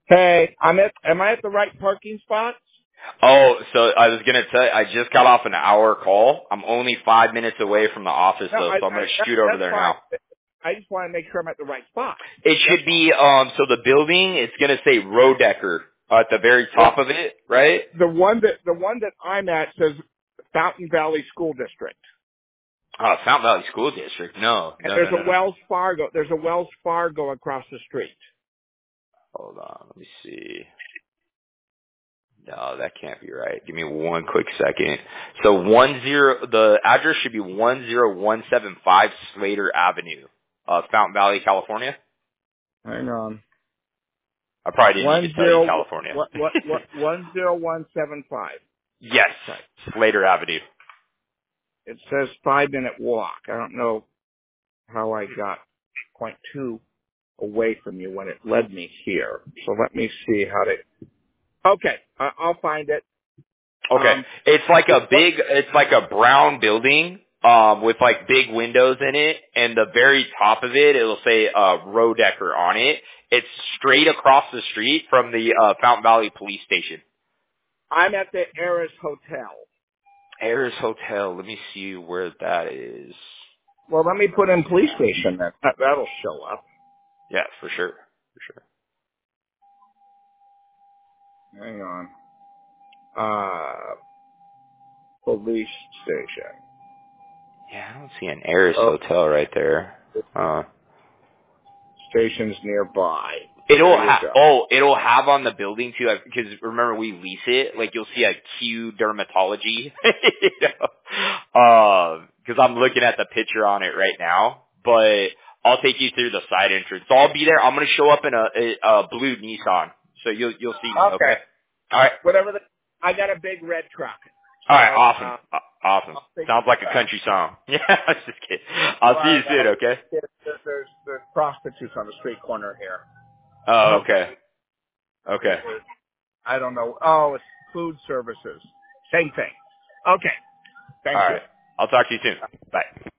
Hey, am I at the right parking spot? Oh, so I was gonna tell you, I just got off an hour call. I'm only 5 minutes away from the office No, though, so I'm gonna shoot over that's there fine. now. I just want to make sure I'm at the right spot. It That's should all. be, so the building, it's gonna say Rodecker at the very Well, top of it, right? the one that I'm at says Fountain Valley School District, Fountain Valley School District. No, and no, no, no, no. There's a Wells Fargo across the street. Hold on, let me see. No, that can't be right. Give me one quick second. So the address should be 10175 Slater Avenue, Fountain Valley, California. Hang on. I probably didn't need One to tell you zero California. what 10175. Yes, Okay. Slater Avenue. It says 5-minute walk. I don't know how I got point two away from you when it led me here. So let me see how to. Okay, I'll find it. Okay. It's like a brown building, with like big windows in it, and the very top of it, it'll say, Rodecker on it. It's straight across the street from the, Fountain Valley Police Station. I'm at the Eris Hotel. Harris Hotel, let me see where that is. Well, let me put in police station then. That'll show up. Yeah, for sure. For sure. Hang on. Police station. Yeah, I don't see an Harris Oh, Hotel right there. station's nearby. There you go. It'll have on the building too, because remember we lease it, like you'll see a Q Dermatology, you know? Cause I'm looking at the picture on it right now, but I'll take you through the side entrance. So I'll be there, I'm gonna show up in a blue Nissan, so you'll see me, Okay. okay? Alright, Whatever I got a big red truck. So, alright, awesome, awesome. I'll take Sounds like a that. country song. Yeah, I was just kidding. I'll see you soon, okay? There's prostitutes on the street corner here. Oh, Okay. okay, okay. I don't know. Oh, it's food services. Same thing. Okay. Thank you. Alright, I'll talk to you soon. Bye.